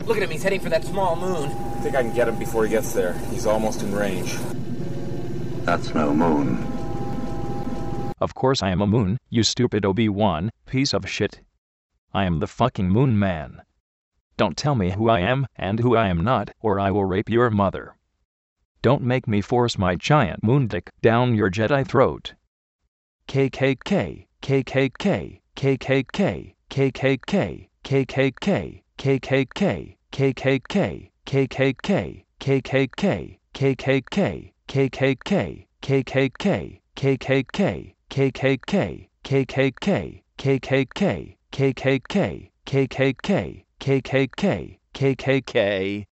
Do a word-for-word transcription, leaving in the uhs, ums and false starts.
Look at him, he's heading for that small moon. I think I can get him before he gets there. He's almost in range. That's no moon. Of course I am a moon, you stupid Obi-Wan piece of shit. I am the fucking Moon Man. Don't tell me who I am and who I am not, or I will rape your mother. Don't make me force my giant moon dick down your Jedi throat. K K K, K K K, K K K, K K K, K K K, K K K, K K K, K K K, K K K, K K K, K K K, K K K, K K K, K K K, K K K, K K K, K K K, K K K, K K K, K K K.